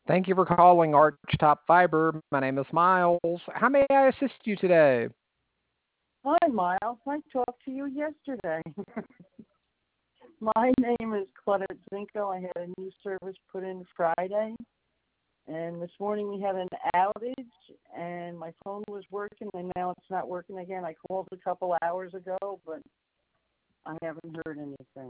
Thank you for calling Archtop Fiber. My name is Miles. How may I assist you today? Hi, Miles. I talked to you yesterday. My name is Claudette Zinko. I had a new service put in Friday, and this morning we had an outage, and my phone was working, and now it's not working again. I called a couple hours ago, but I haven't heard anything.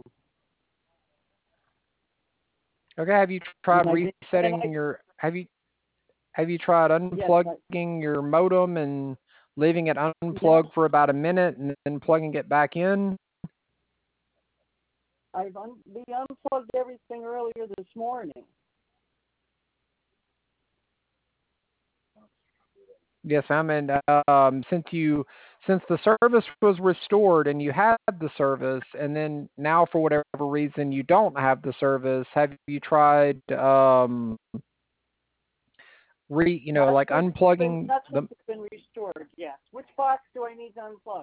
Okay, have you tried resetting your have you tried unplugging your modem and leaving it unplugged for about a minute and then plugging it back in? We unplugged everything earlier this morning. Yes, ma'am. And since the service was restored and you had the service, and then now for whatever reason you don't have the service, have you tried like unplugging That's what's been restored. Yes. Which box do I need to unplug?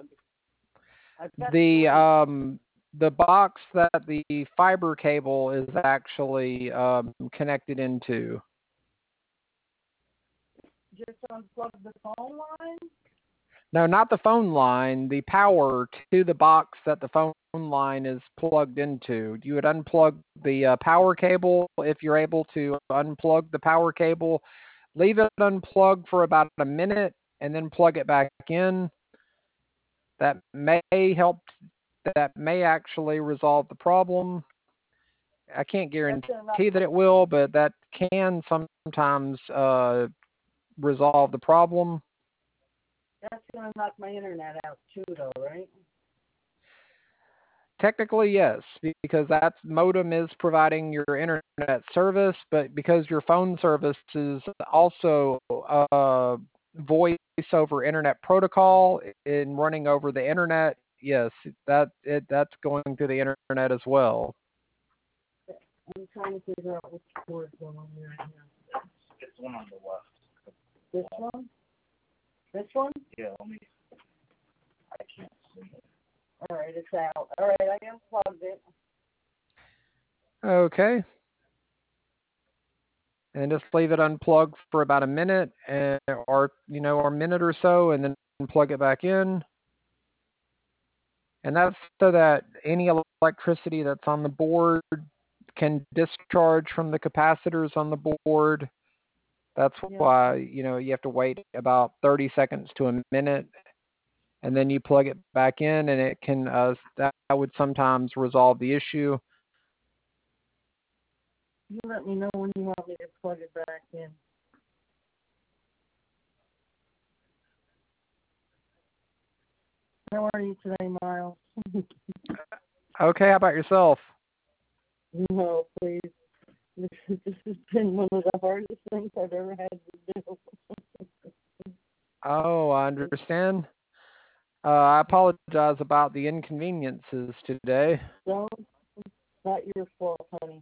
The box that the fiber cable is actually connected into. Just unplug the phone line? No, not the phone line, the power to the box that the phone line is plugged into. You would unplug the power cable if you're able to unplug the power cable. Leave it unplugged for about a minute and then plug it back in. That may actually resolve the problem. I can't guarantee that it will, but that can sometimes resolve the problem. That's going to knock my internet out too, though, right? Technically, yes, because that modem is providing your internet service, but because your phone service is also voice over internet protocol and running over the internet, yes, that's going through the internet as well. I'm trying to figure out which cord is going on here right now. It's the one on the left. This one? This one? Yeah, I can't see it. All right, it's out. All right, I unplugged it. Okay. And just leave it unplugged for about a minute or a minute or so, and then plug it back in. And that's so that any electricity that's on the board can discharge from the capacitors on the board. That's why, you have to wait about 30 seconds to a minute, and then you plug it back in, and it can, that would sometimes resolve the issue. You let me know when you want me to plug it back in. How are you today, Miles? Okay, how about yourself? No, please. This has been one of the hardest things I've ever had to do. Oh, I understand. I apologize about the inconveniences today. No, it's not your fault, honey.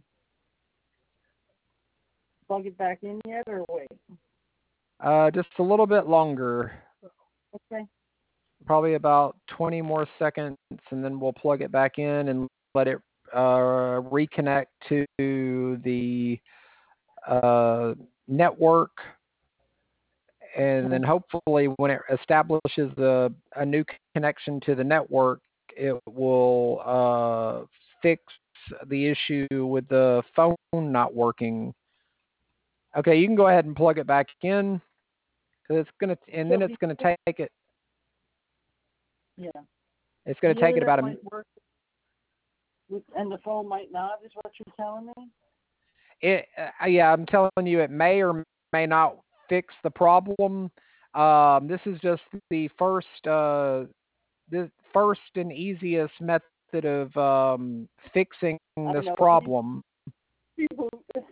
Plug it back in yet, or wait? Just a little bit longer. Okay. Probably about 20 more seconds, and then we'll plug it back in and let it reconnect to the network. And then hopefully when it establishes a new connection to the network, it will fix the issue with the phone not working. Okay, you can go ahead and plug it back in. Cause then it's gonna take it. Yeah. It's gonna take it about a. And the phone might not, is what you're telling me? Yeah, I'm telling you, it may or may not fix the problem. This is just the first and easiest method of fixing this problem. Go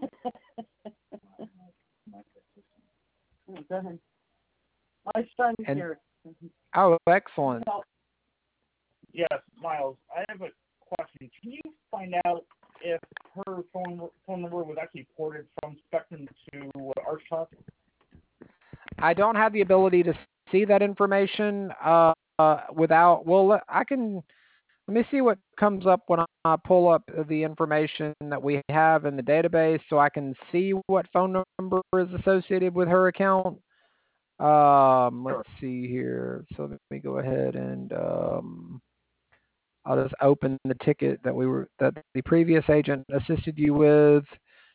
ahead. My son's here. Oh, excellent. Yes, Miles, I have a question. Can you find out if her phone number was actually ported from Spectrum to Archtop? I don't have the ability to see that information I can Let me see what comes up when I pull up the information that we have in the database so I can see what phone number is associated with her account. Let's see here. So let me go ahead and I'll just open the ticket that the previous agent assisted you with,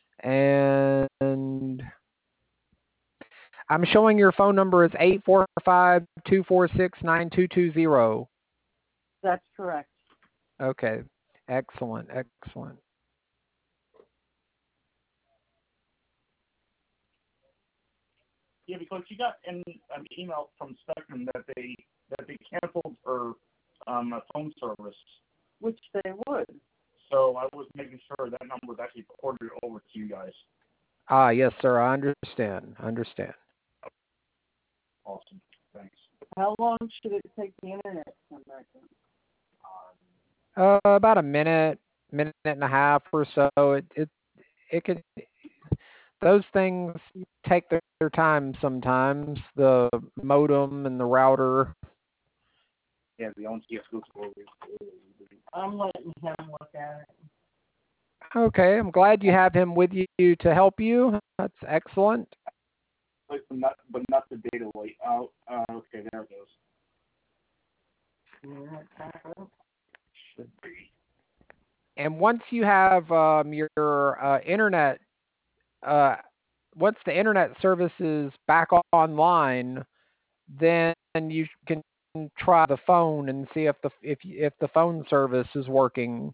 and I'm showing your phone number is 845-246-9220. That's correct. Okay. Excellent. Excellent. Yeah, because she got an email from Spectrum that they canceled her phone service. Which they would. So I was making sure that number was actually ported over to you guys. Yes, sir. I understand. Awesome. Thanks. How long should it take the internet to come back on? About a minute and a half or so. It could. Those things take their time sometimes. The modem and the router. Yeah, the ONTS goes over. I'm letting him look at it. Okay, I'm glad you have him with you to help you. That's excellent. But not the data light. Oh, okay, there it goes. Should be. And once you have your internet, once the internet service is back online, then you can try the phone and see if the phone service is working.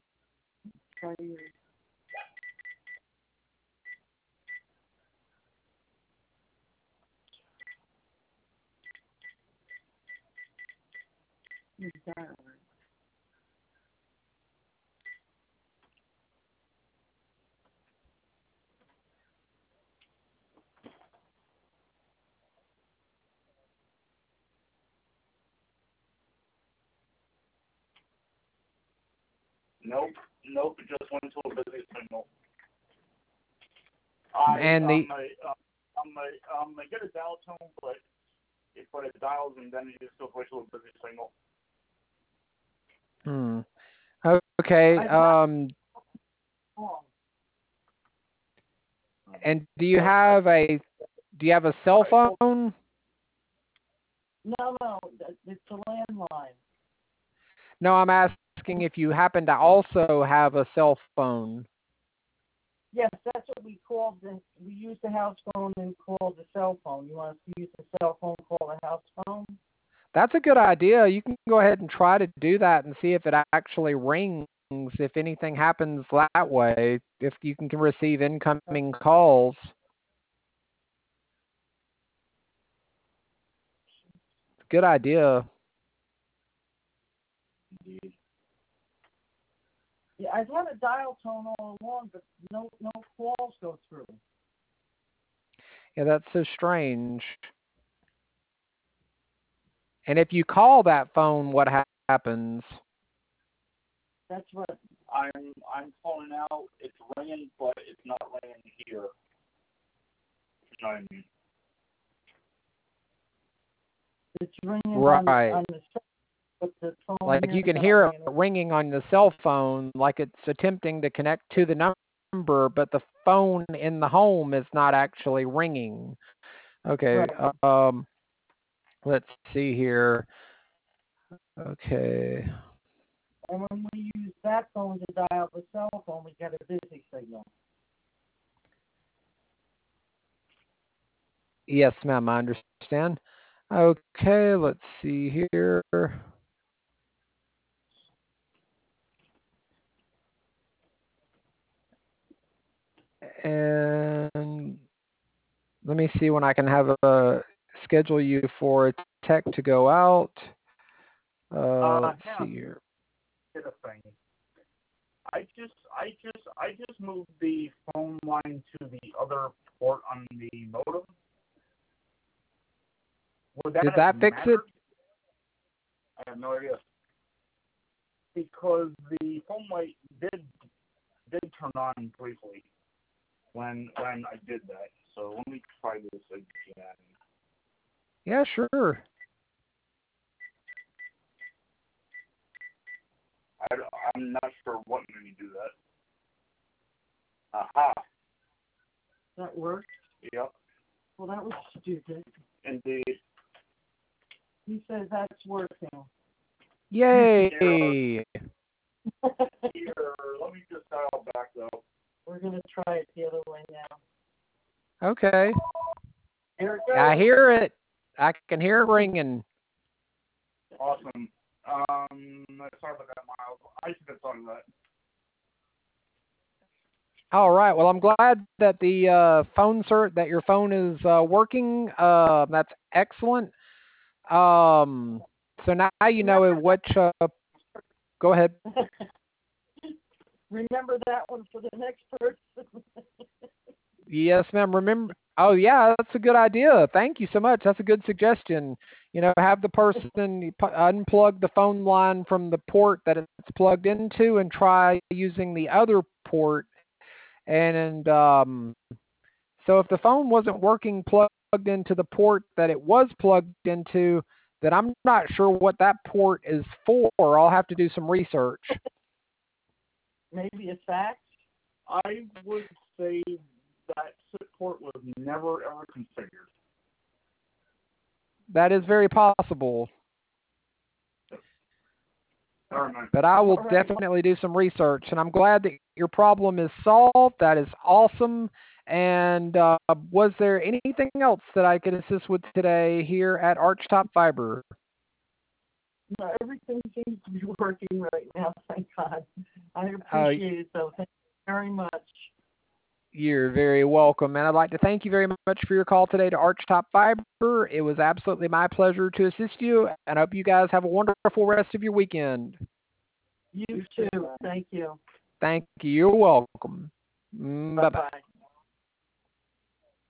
Nope, it just went to a busy signal. And the I get a dial tone, but it dials and then it just goes right to a busy signal. Okay. And do you have a cell phone? No, it's a landline. No, I'm asking if you happen to also have a cell phone. Yes, that's what we called we use the house phone and call the cell phone. You want us to use the cell phone, call the house phone? That's a good idea. You can go ahead and try to do that and see if it actually rings, if anything happens that way, if you can receive incoming calls. Good idea. Indeed. Yeah, I've had a dial tone all along, but no calls go through. Yeah, that's so strange. And if you call that phone, what happens? That's what I'm calling out. It's ringing, but it's not ringing here. You know what I mean? it's ringing Right. on the cell, but the phone. Like you can hear it ringing on the cell phone, like it's attempting to connect to the number, but the phone in the home is not actually ringing. Okay. Right. Let's see here. Okay. And when we use that phone to dial the cell phone, we get a busy signal. Yes, ma'am, I understand. Okay, let's see here. And let me see when I can have schedule you for a tech to go out. Let's see here. Did a thing. I just moved the phone line to the other port on the modem. Did that fix it? I have no idea. Because the phone light did turn on briefly when I did that. So let me try this again. Yeah, sure. I'm not sure what made me do that. Aha. That worked? Yep. Well, that was stupid. Indeed. He says that's working. Yay! Here, let me just dial back though. We're going to try it the other way now. Okay. Here it goes. I hear it. I can hear it ringing. Awesome. Sorry about that, Miles. I should have thought of that. All right. Well, I'm glad that the that your phone is working. That's excellent. So now you know which. Go ahead. Remember that one for the next person. Yes, ma'am. Remember. Oh, yeah, that's a good idea. Thank you so much. That's a good suggestion. Have the person unplug the phone line from the port that it's plugged into and try using the other port. And so if the phone wasn't working plugged into the port that it was plugged into, then I'm not sure what that port is for. I'll have to do some research. Maybe a fax? I would say that SIP port was never ever configured. That is very possible. But I will definitely do some research, and I'm glad that your problem is solved. That is awesome. And was there anything else that I could assist with today here at Archtop Fiber? No, everything seems to be working right now, thank God. I appreciate it, though. Thank you very much. You're very welcome, and I'd like to thank you very much for your call today to Archtop Fiber. It was absolutely my pleasure to assist you, and I hope you guys have a wonderful rest of your weekend. You too. Thank you. Thank you. You're welcome. Bye-bye. Bye-bye.